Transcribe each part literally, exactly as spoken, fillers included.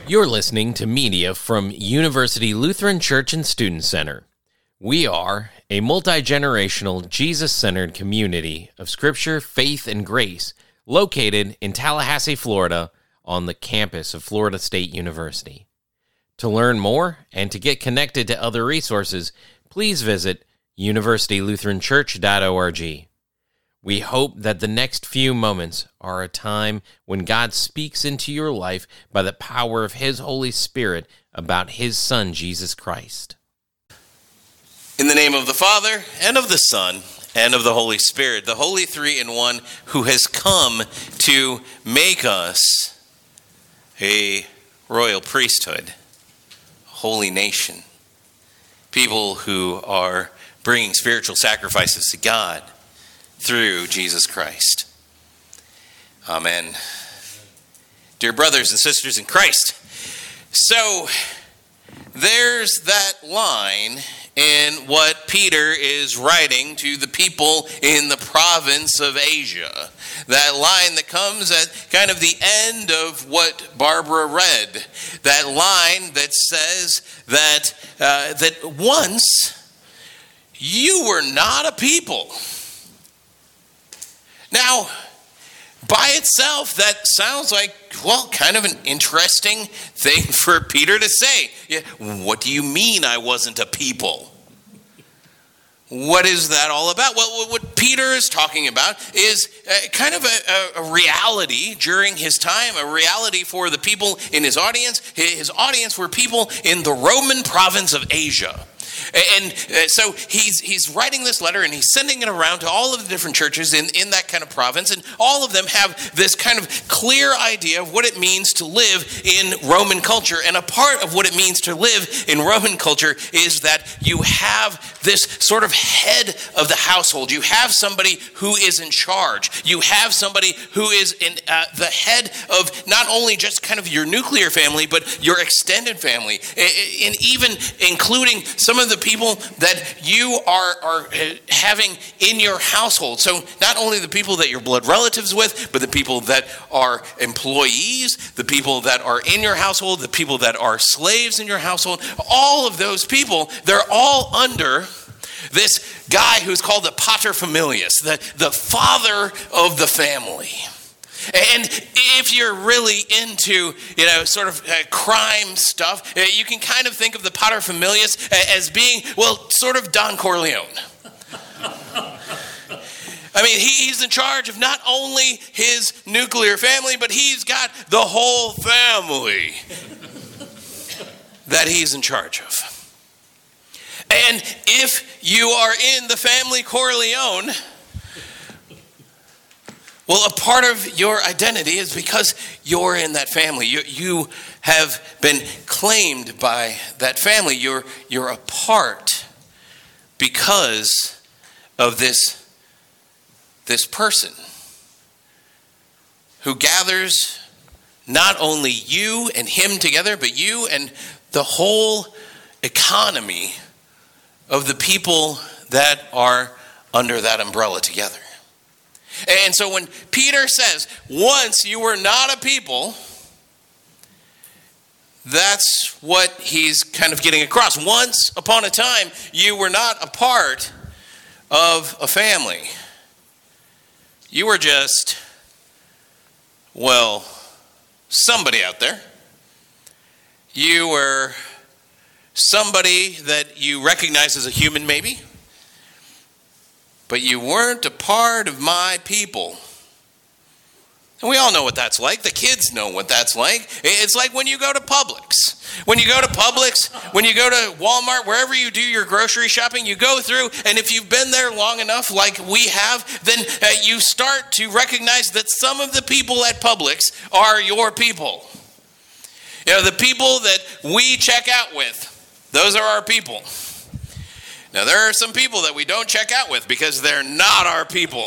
You're listening to media from University Lutheran Church and Student Center. We are a multi-generational, Jesus-centered community of Scripture, faith, and grace located in Tallahassee, Florida, on the campus of Florida State University. To learn more and to get connected to other resources, please visit university lutheran church dot org. We hope that the next few moments are a time when God speaks into your life by the power of His Holy Spirit about His Son, Jesus Christ. In the name of the Father, and of the Son, and of the Holy Spirit, the Holy Three in One, who has come to make us a royal priesthood, a holy nation, people who are bringing spiritual sacrifices to God through Jesus Christ. Amen. Dear brothers and sisters in Christ, so there's that line in what Peter is writing to the people in the province of Asia. That line that comes at kind of the end of what Barbara read. That line that says that uh, that once you were not a people. Now, by itself, that sounds like, well, kind of an interesting thing for Peter to say. Yeah, what do you mean I wasn't a people? What is that all about? Well, what Peter is talking about is kind of a, a reality during his time, a reality for the people in his audience. His audience were people in the Roman province of Asia. And so he's he's writing this letter and he's sending it around to all of the different churches in, in that kind of province. And all of them have this kind of clear idea of what it means to live in Roman culture. And a part of what it means to live in Roman culture is that you have this sort of head of the household. You have somebody who is in charge. You have somebody who is in uh, the head of not only just kind of your nuclear family, but your extended family. And even including some of the people that you are, are having in your household. So not only the people that you're blood relatives with, but the people that are employees, the people that are in your household, the people that are slaves in your household. All of those people, they're all under this guy who's called the paterfamilias, the, the father of the family. And if you're really into, you know, sort of uh, crime stuff, uh, you can kind of think of the paterfamilias as being, well, sort of Don Corleone. I mean, he, he's in charge of not only his nuclear family, but he's got the whole family that he's in charge of. And if you are in the family Corleone, well, a part of your identity is because you're in that family. You, you have been claimed by that family. You're, you're a part because of this, this person who gathers not only you and him together, but you and the whole economy of the people that are under that umbrella together. And so when Peter says, once you were not a people, that's what he's kind of getting across. Once upon a time, you were not a part of a family. You were just, well, somebody out there. You were somebody that you recognize as a human, maybe. But you weren't a part of my people. And we all know what that's like. The kids know what that's like. It's like when you go to Publix. When you go to Publix, when you go to Walmart, wherever you do your grocery shopping, you go through, and if you've been there long enough, like we have, then uh, you start to recognize that some of the people at Publix are your people. You know, the people that we check out with, those are our people. Now, there are some people that we don't check out with because they're not our people.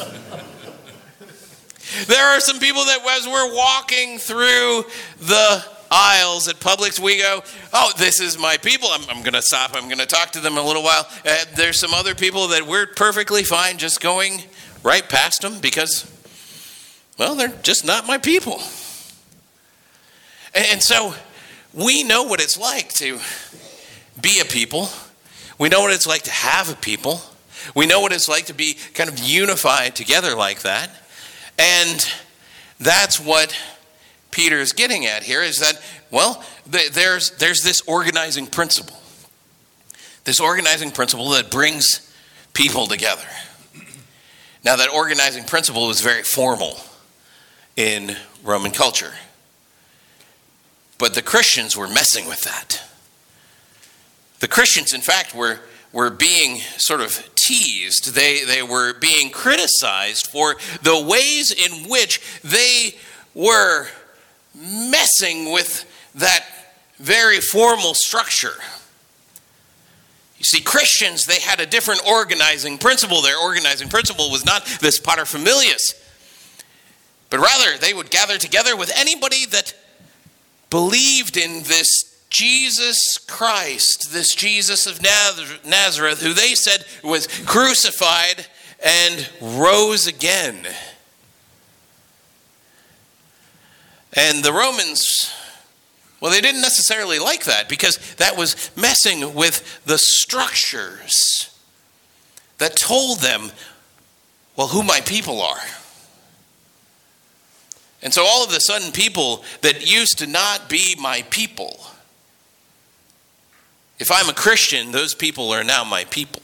There are some people that as we're walking through the aisles at Publix, we go, oh, this is my people. I'm, I'm going to stop. I'm going to talk to them a little while. Uh, there's some other people that we're perfectly fine just going right past them because, well, they're just not my people. And, and so we know what it's like to be a people. We know what it's like to have a people. We know what it's like to be kind of unified together like that. And that's what Peter is getting at here, is that, well, there's, there's this organizing principle. This organizing principle that brings people together. Now, that organizing principle was very formal in Roman culture. But the Christians were messing with that. The Christians, in fact, were, were being sort of teased. They, they were being criticized for the ways in which they were messing with that very formal structure. You see, Christians, they had a different organizing principle. Their organizing principle was not this paterfamilias, but rather they would gather together with anybody that believed in this Jesus Christ, this Jesus of Nazareth, who they said was crucified and rose again. And the Romans, well, they didn't necessarily like that, because that was messing with the structures that told them, well, who my people are. And so all of a sudden, people that used to not be my people, if I'm a Christian, those people are now my people.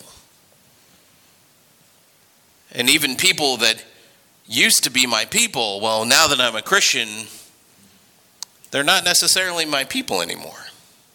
And even people that used to be my people, well, now that I'm a Christian, they're not necessarily my people anymore.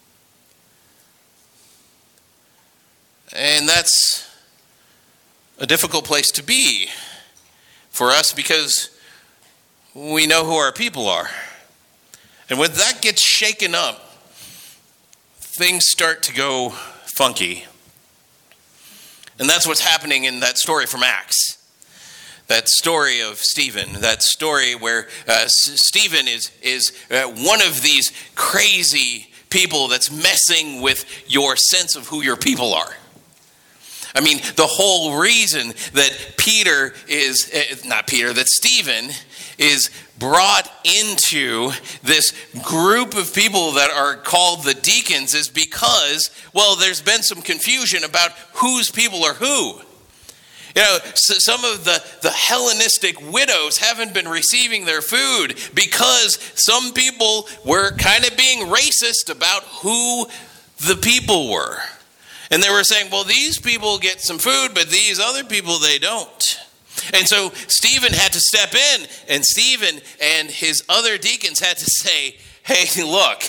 And that's a difficult place to be for us, because we know who our people are. And when that gets shaken up, things start to go funky. And that's what's happening in that story from Acts. That story of Stephen, that story where uh, Stephen is, is uh, one of these crazy people that's messing with your sense of who your people are. I mean, the whole reason that Peter is, uh, not Peter, that Stephen is brought into this group of people that are called the deacons is because, well, there's been some confusion about whose people are who. You know, so some of the, the Hellenistic widows haven't been receiving their food because some people were kind of being racist about who the people were. And they were saying, well, these people get some food, but these other people, they don't. And so Stephen had to step in, and Stephen and his other deacons had to say, hey, look,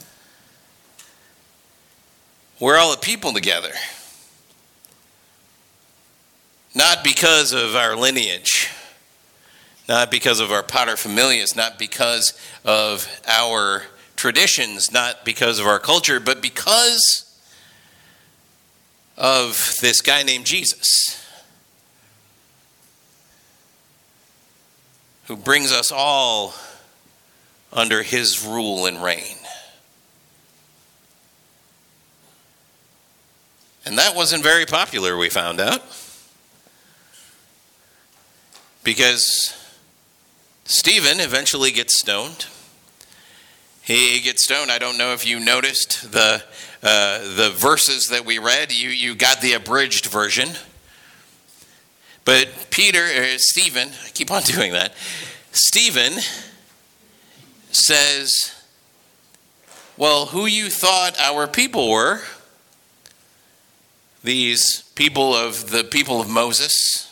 we're all a people together. Not because of our lineage, not because of our paterfamilias, not because of our traditions, not because of our culture, but because of this guy named Jesus, who brings us all under his rule and reign. And that wasn't very popular, we found out. Because Stephen eventually gets stoned. He gets stoned. I don't know if you noticed the uh, the verses that we read. You you got the abridged version. But Peter, or Stephen, I keep on doing that. Stephen says, well, who you thought our people were, these people of the people of Moses,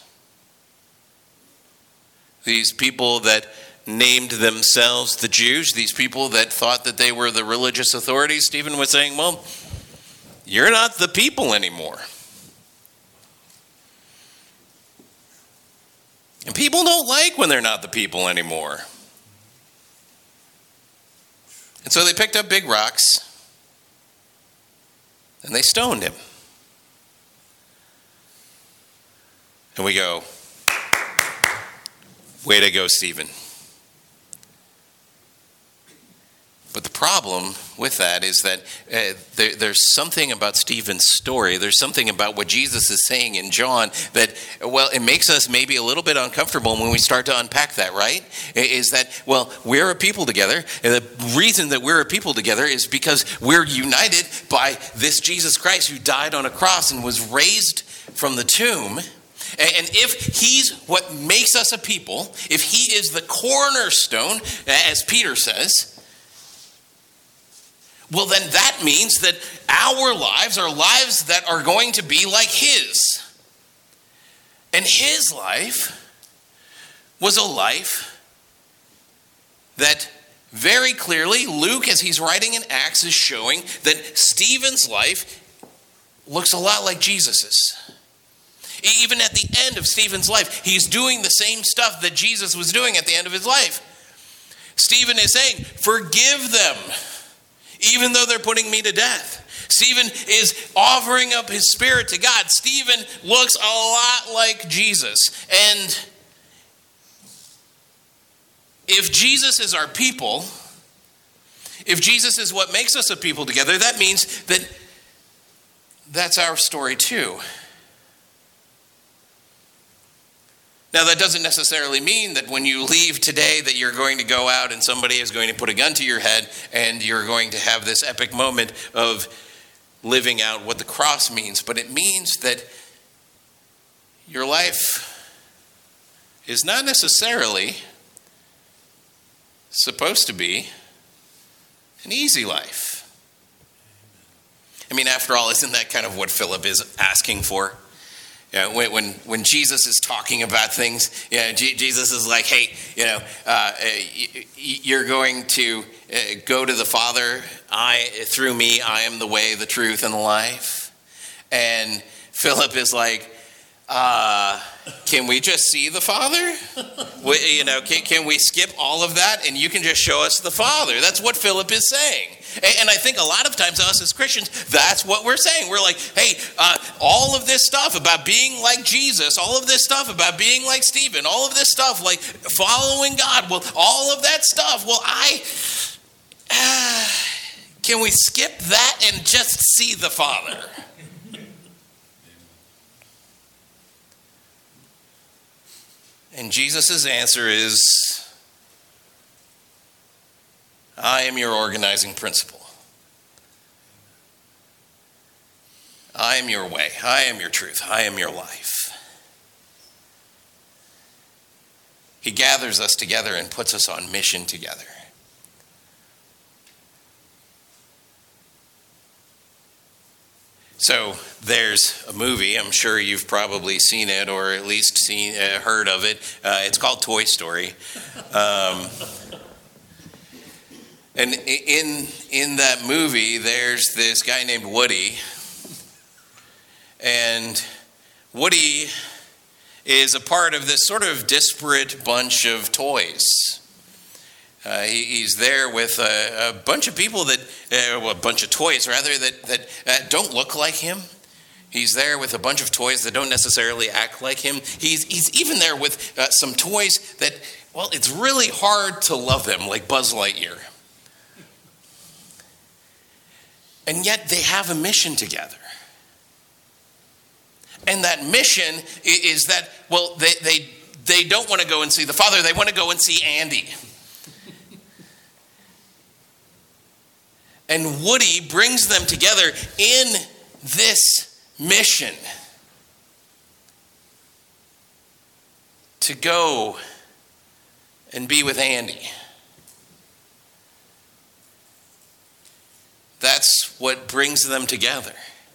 these people that named themselves the Jews, these people that thought that they were the religious authorities, Stephen was saying, well, you're not the people anymore. And people don't like when they're not the people anymore. And so they picked up big rocks and they stoned him. And we go, way to go, Stephen. But the problem with that is that uh, there, there's something about Stephen's story, there's something about what Jesus is saying in John that, well, it makes us maybe a little bit uncomfortable when we start to unpack that, right? Is that, well, we're a people together, and the reason that we're a people together is because we're united by this Jesus Christ who died on a cross and was raised from the tomb. And if he's what makes us a people, if he is the cornerstone, as Peter says, well, then that means that our lives are lives that are going to be like his. And his life was a life that very clearly, Luke, as he's writing in Acts, is showing that Stephen's life looks a lot like Jesus's. Even at the end of Stephen's life, he's doing the same stuff that Jesus was doing at the end of his life. Stephen is saying, forgive them, even though they're putting me to death. Stephen is offering up his spirit to God. Stephen looks a lot like Jesus. And if Jesus is our people, if Jesus is what makes us a people together, that means that that's our story too. Now, that doesn't necessarily mean that when you leave today that you're going to go out and somebody is going to put a gun to your head and you're going to have this epic moment of living out what the cross means. But it means that your life is not necessarily supposed to be an easy life. I mean, after all, isn't that kind of what Philip is asking for? You know, when, when when Jesus is talking about things, you know, G- Jesus is like, hey, you know, uh, y- you're going to uh, go to the Father. I through me, I am the way, the truth, and the life. And Philip is like, uh, can we just see the Father? we, you know, can, can we skip all of that and you can just show us the Father? That's what Philip is saying. And, and I think a lot of times us as Christians, that's what we're saying. We're like, hey, uh, all of this stuff about being like Jesus, all of this stuff about being like Stephen, all of this stuff like following God, well, all of that stuff, well, I, uh, can we skip that and just see the Father? And Jesus' answer is, I am your organizing principle. I am your way. I am your truth. I am your life. He gathers us together and puts us on mission together. So there's a movie, I'm sure you've probably seen it or at least seen, uh, heard of it. Uh, it's called Toy Story. Um, and in, in that movie, there's this guy named Woody. And Woody is a part of this sort of disparate bunch of toys. Uh, he, he's there with a, a bunch of people that, uh, well, a bunch of toys rather, that, that uh, don't look like him. He's there with a bunch of toys that don't necessarily act like him. He's, he's even there with uh, some toys that, well, it's really hard to love them, like Buzz Lightyear. And yet they have a mission together. And that mission is that, well, they, they, they don't want to go and see the Father. They want to go and see Andy. And Woody brings them together in this mission to go and be with Andy. That's what brings them together.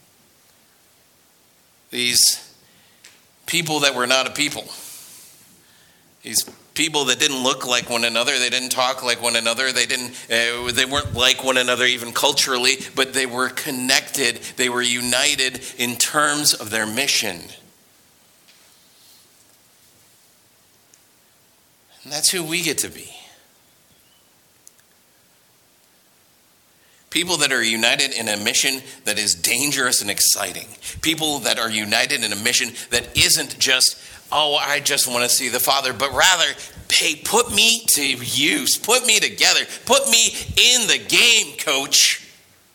These people that were not a people. These people that didn't look like one another, they didn't talk like one another, they didn't uh, they weren't like one another even culturally, but they were connected, they were united in terms of their mission. And that's who we get to be. People that are united in a mission that is dangerous and exciting. People that are united in a mission that isn't just, oh, I just want to see the Father, but rather, hey, put me to use, put me together, put me in the game, coach.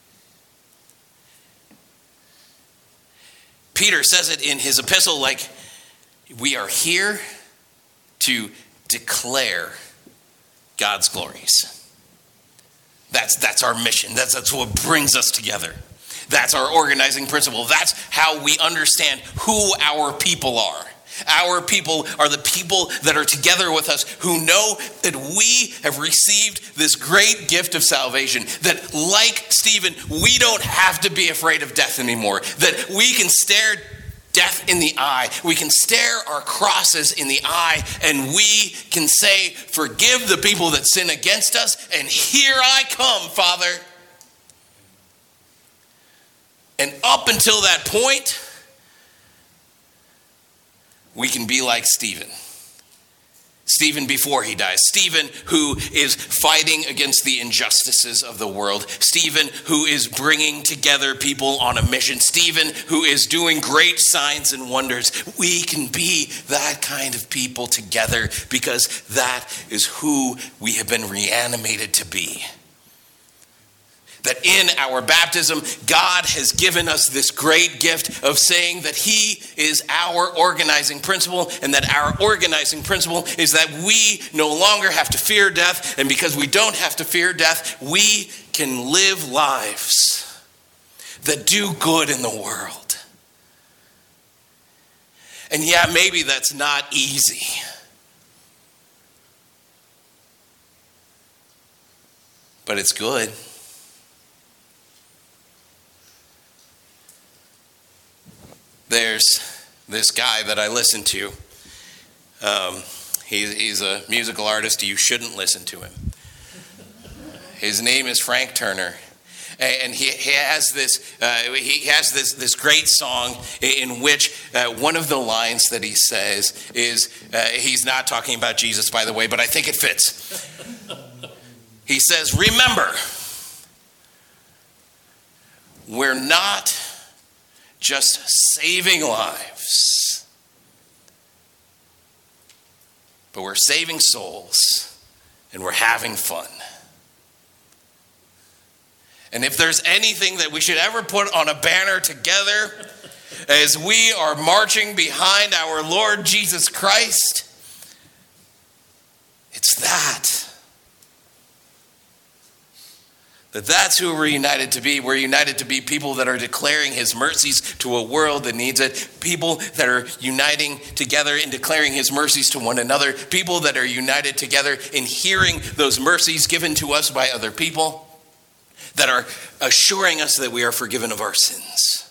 Peter says it in his epistle, like, we are here to declare God's glories. That's that's our mission. That's that's what brings us together. That's our organizing principle. That's how we understand who our people are. Our people are the people that are together with us, who know that we have received this great gift of salvation, that like Stephen, we don't have to be afraid of death anymore, that we can stare death in the eye, we can stare our crosses in the eye, and we can say, forgive the people that sin against us, and here I come, Father. And up until that point, we can be like Stephen. Stephen before he dies. Stephen who is fighting against the injustices of the world. Stephen who is bringing together people on a mission. Stephen who is doing great signs and wonders. We can be that kind of people together because that is who we have been reanimated to be. That in our baptism, God has given us this great gift of saying that he is our organizing principle, and that our organizing principle is that we no longer have to fear death, and because we don't have to fear death, we can live lives that do good in the world. And yeah, maybe that's not easy. But it's good. There's this guy that I listen to. Um, he, he's a musical artist. You shouldn't listen to him. His name is Frank Turner, and he, he has this uh, he has this this great song in which uh, one of the lines that he says is uh, he's not talking about Jesus, by the way, but I think it fits. He says, "Remember, we're not just saving lives, but we're saving souls, and we're having fun." And if there's anything that we should ever put on a banner together as we are marching behind our Lord Jesus Christ, it's that. That that's who we're united to be. We're united to be people that are declaring his mercies to a world that needs it. People that are uniting together in declaring his mercies to one another. People that are united together in hearing those mercies given to us by other people. That are assuring us that we are forgiven of our sins.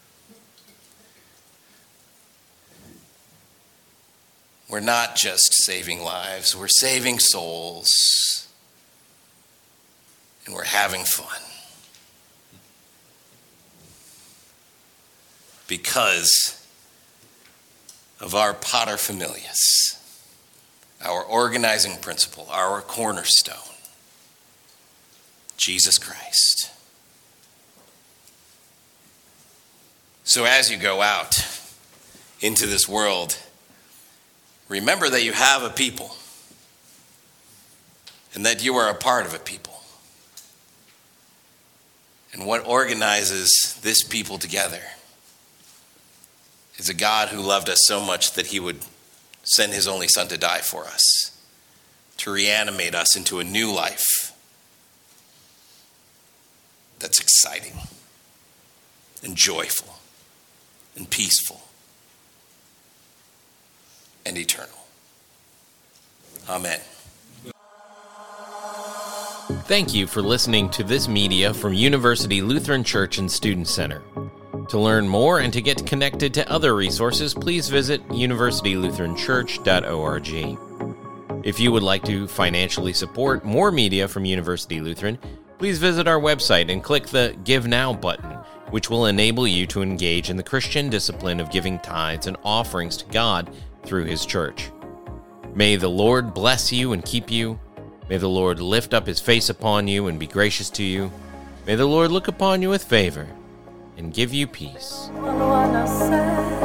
We're not just saving lives. We're saving souls. And we're having fun. Because of our paterfamilias, our organizing principle, our cornerstone, Jesus Christ. So as you go out into this world, remember that you have a people and that you are a part of a people. And what organizes this people together is a God who loved us so much that he would send his only son to die for us, to reanimate us into a new life that's exciting and joyful and peaceful and eternal. Amen. Thank you for listening to this media from University Lutheran Church and Student Center. To learn more and to get connected to other resources, please visit university lutheran church dot org. If you would like to financially support more media from University Lutheran, please visit our website and click the Give Now button, which will enable you to engage in the Christian discipline of giving tithes and offerings to God through his church. May the Lord bless you and keep you. May the Lord lift up his face upon you and be gracious to you. May the Lord look upon you with favor and give you peace. Quando há na